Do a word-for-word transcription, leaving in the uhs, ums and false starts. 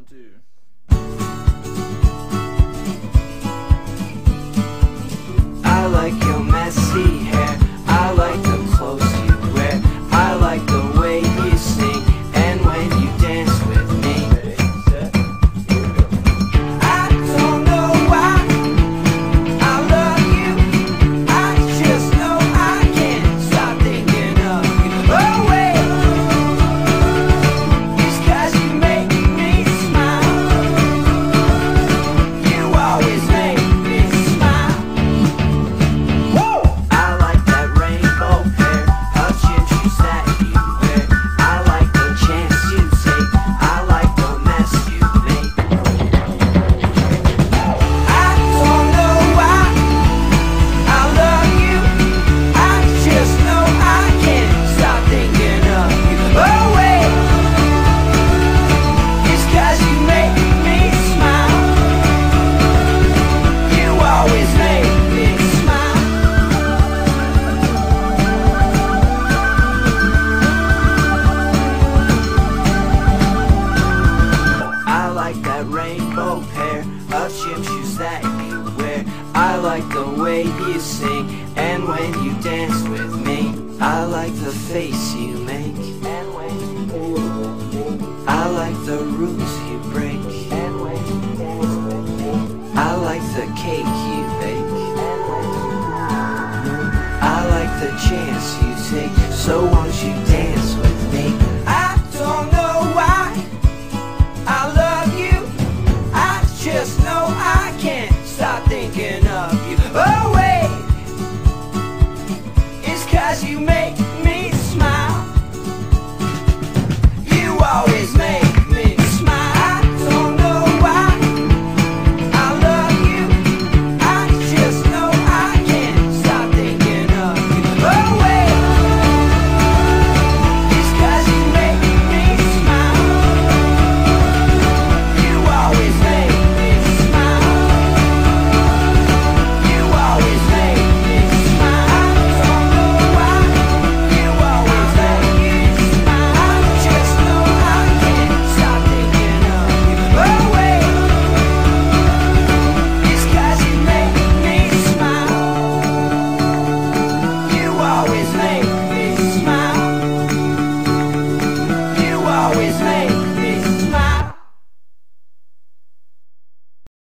two. I like your messy hair, I like the clothes you wear, I like the way you sing, and when you dance with me. I don't know why I love you, I just know I can't stop thinking of you. Oh wait, it's 'cause you make me smile, you always make me smile. I like that rainbow pair of gym shoes that you wear, I like the chance you take, I like the mess you make. I don't know why I love you, I just know I can't stop thinking of you. Oh wait, it's 'cause you make me smile, you always make me smile. I like that rainbow pair of gym shoes that you wear, I like the way you sing, and when you dance with me. I like the face you make, and when you dance with me. I like the rules you break, and when you dance with me. I like the cake you bake, and when you dance with me. I like the chance you